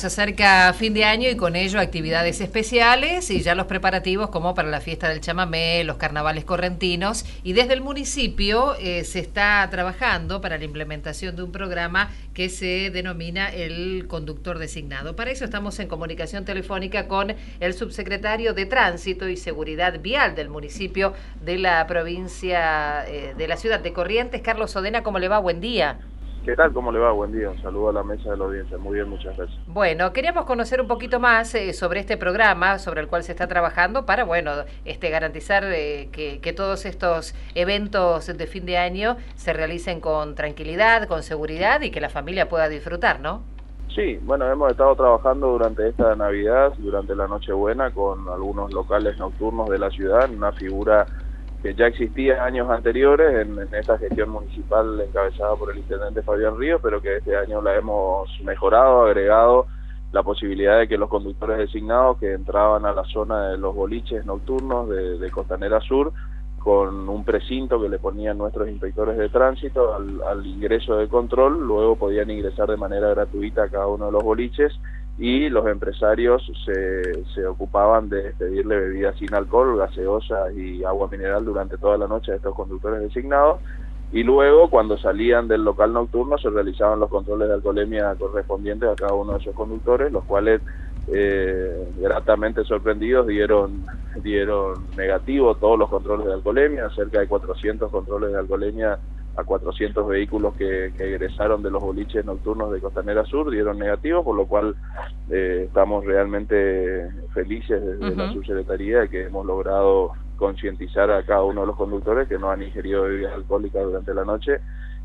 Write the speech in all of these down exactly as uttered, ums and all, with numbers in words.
se acerca fin de año y con ello actividades especiales y ya los preparativos como para la fiesta del chamamé, los carnavales correntinos, y desde el municipio eh, se está trabajando para la implementación de un programa que se denomina el conductor designado. Para eso estamos en comunicación telefónica con el subsecretario de Tránsito y Seguridad Vial del municipio de la provincia eh, de la ciudad de Corrientes, Carlos Odena. ¿Cómo le va? Buen día. ¿Qué tal? ¿Cómo le va? Buen día. Un saludo a la mesa de la audiencia. Muy bien, muchas gracias. Bueno, queríamos conocer un poquito más eh, sobre este programa, sobre el cual se está trabajando para, bueno, este, garantizar eh, que, que todos estos eventos de fin de año se realicen con tranquilidad, con seguridad y que la familia pueda disfrutar, ¿no? Sí, bueno, hemos estado trabajando durante esta Navidad, durante la Nochebuena, con algunos locales nocturnos de la ciudad, en una figura que ya existía años anteriores en, en esta gestión municipal encabezada por el intendente Fabián Ríos, pero que este año la hemos mejorado, agregado la posibilidad de que los conductores designados que entraban a la zona de los boliches nocturnos de, de Costanera Sur, con un precinto que le ponían nuestros inspectores de tránsito al, al ingreso de control, luego podían ingresar de manera gratuita a cada uno de los boliches, y los empresarios se, se ocupaban de pedirle bebidas sin alcohol, gaseosas y agua mineral durante toda la noche a estos conductores designados, y luego cuando salían del local nocturno se realizaban los controles de alcoholemia correspondientes a cada uno de esos conductores, los cuales eh, gratamente sorprendidos dieron, dieron negativo todos los controles de alcoholemia, cerca de cuatrocientos controles de alcoholemia a cuatrocientos vehículos que, que egresaron de los boliches nocturnos de Costanera Sur, dieron negativo, por lo cual eh, estamos realmente felices desde uh-huh. la subsecretaría de que hemos logrado concientizar a cada uno de los conductores que no han ingerido bebidas alcohólicas durante la noche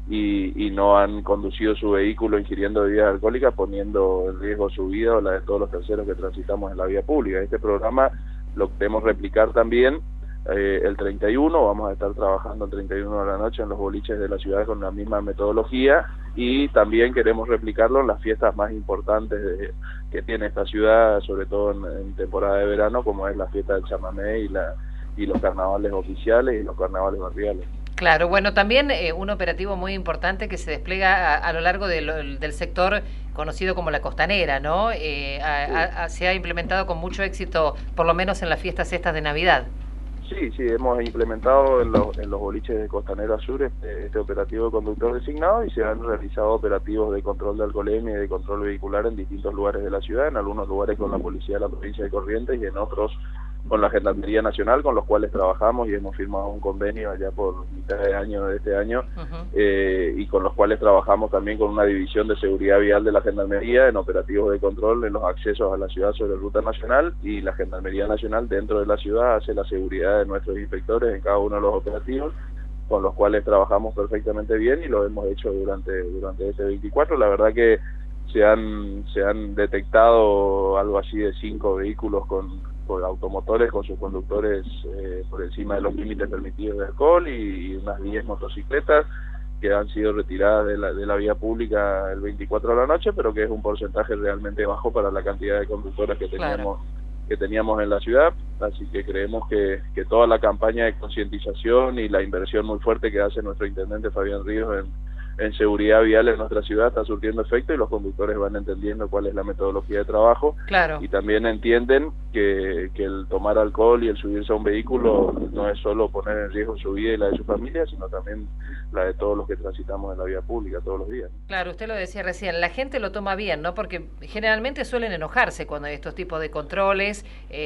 y, y no han conducido su vehículo ingiriendo bebidas alcohólicas, poniendo en riesgo su vida o la de todos los terceros que transitamos en la vía pública. Este programa lo queremos replicar también Eh, el treinta y uno, vamos a estar trabajando el treinta y uno de la noche en los boliches de la ciudad con la misma metodología, y también queremos replicarlo en las fiestas más importantes de, que tiene esta ciudad, sobre todo en, en temporada de verano, como es la fiesta del chamamé y, la, y los carnavales oficiales y los carnavales barriales. Claro, bueno, también eh, un operativo muy importante que se despliega a, a lo largo de lo, del sector conocido como la costanera, ¿no? Eh, a, sí. a, a, se ha implementado con mucho éxito, por lo menos en las fiestas estas de Navidad. Sí, sí, hemos implementado en los, en los boliches de Costanera Sur este, este operativo de conductor designado, y se han realizado operativos de control de alcoholemia y de control vehicular en distintos lugares de la ciudad, en algunos lugares con la policía de la provincia de Corrientes y en otros con la Gendarmería Nacional, con los cuales trabajamos y hemos firmado un convenio allá por mitad de año de este año, uh-huh. eh, y con los cuales trabajamos también con una división de seguridad vial de la Gendarmería en operativos de control en los accesos a la ciudad sobre ruta nacional, y la Gendarmería Nacional dentro de la ciudad hace la seguridad de nuestros inspectores en cada uno de los operativos, con los cuales trabajamos perfectamente bien y lo hemos hecho durante, durante este veinticuatro. La verdad que se han, se han detectado algo así de cinco vehículos con por automotores con sus conductores eh, por encima de los límites permitidos de alcohol, y, y unas diez motocicletas que han sido retiradas de la, de la vía pública el veinticuatro de la noche, pero que es un porcentaje realmente bajo para la cantidad de conductores que teníamos, claro. que teníamos en la ciudad. Así que creemos que, que toda la campaña de concientización y la inversión muy fuerte que hace nuestro intendente Fabián Ríos en en seguridad vial en nuestra ciudad está surtiendo efecto, y los conductores van entendiendo cuál es la metodología de trabajo, claro. y también entienden que, que el tomar alcohol y el subirse a un vehículo no es solo poner en riesgo su vida y la de su familia, sino también la de todos los que transitamos en la vía pública todos los días. Claro, usted lo decía recién, la gente lo toma bien, ¿no? Porque generalmente suelen enojarse cuando hay estos tipos de controles,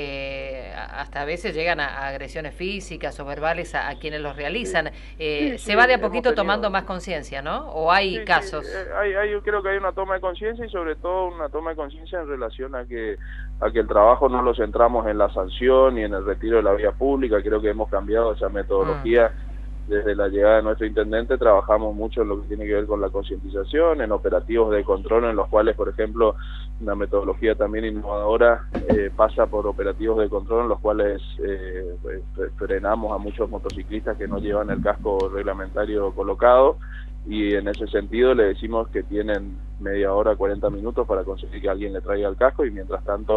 eh, hasta a veces llegan a, a agresiones físicas o verbales a, a quienes los realizan. Sí. Eh, sí, se sí, va de a poquito tenido... tomando más conciencia, ¿no? ¿O hay sí, casos? Sí, hay, hay, yo creo que hay una toma de conciencia, y sobre todo una toma de conciencia en relación a que a que el trabajo no lo centramos en la sanción y en el retiro de la vía pública. Creo que hemos cambiado esa metodología. Mm. Desde la llegada de nuestro intendente trabajamos mucho en lo que tiene que ver con la concientización, en operativos de control en los cuales, por ejemplo, una metodología también innovadora eh, pasa por operativos de control en los cuales eh, frenamos a muchos motociclistas que no llevan el casco reglamentario colocado, y en ese sentido le decimos que tienen media hora, cuarenta minutos para conseguir que alguien le traiga el casco, y mientras tanto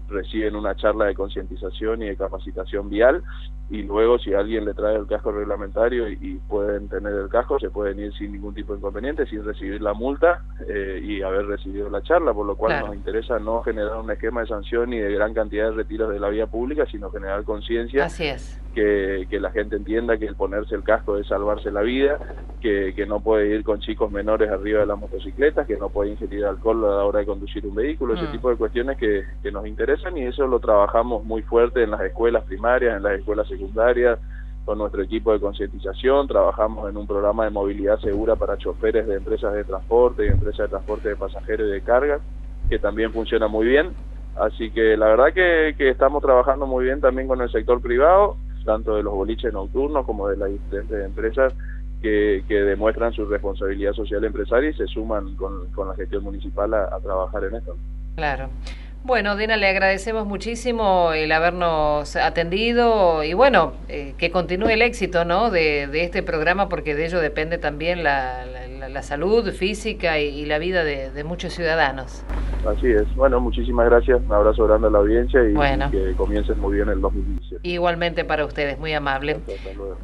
reciben una charla de concientización y de capacitación vial, y luego si alguien le trae el casco reglamentario y, y pueden tener el casco, se pueden ir sin ningún tipo de inconveniente, sin recibir la multa eh, y haber recibido la charla, por lo cual claro. Nos interesa no generar un esquema de sanción ni de gran cantidad de retiros de la vía pública, sino generar conciencia. Así es. Que, que la gente entienda que el ponerse el casco es salvarse la vida, que, que no puede ir con chicos menores arriba de las motocicletas, que no puede ingerir alcohol a la hora de conducir un vehículo, mm. ese tipo de cuestiones que, que nos interesan, y eso lo trabajamos muy fuerte en las escuelas primarias, en las escuelas secundarias, con nuestro equipo de concientización. Trabajamos en un programa de movilidad segura para choferes de empresas de transporte y empresas de transporte de pasajeros y de carga, que también funciona muy bien. Así que la verdad que, que estamos trabajando muy bien también con el sector privado, tanto de los boliches nocturnos como de las diferentes empresas que, que demuestran su responsabilidad social empresaria y se suman con, con la gestión municipal a, a trabajar en esto. Claro. Bueno, Dina, le agradecemos muchísimo el habernos atendido y bueno, eh, que continúe el éxito, ¿no?, de, de este programa, porque de ello depende también la, la, la salud física y, y la vida de, de muchos ciudadanos. Así es. Bueno, muchísimas gracias. Un abrazo grande a la audiencia y, bueno. y que comiencen muy bien el dos mil diecisiete. Igualmente para ustedes, muy amable. Hasta luego.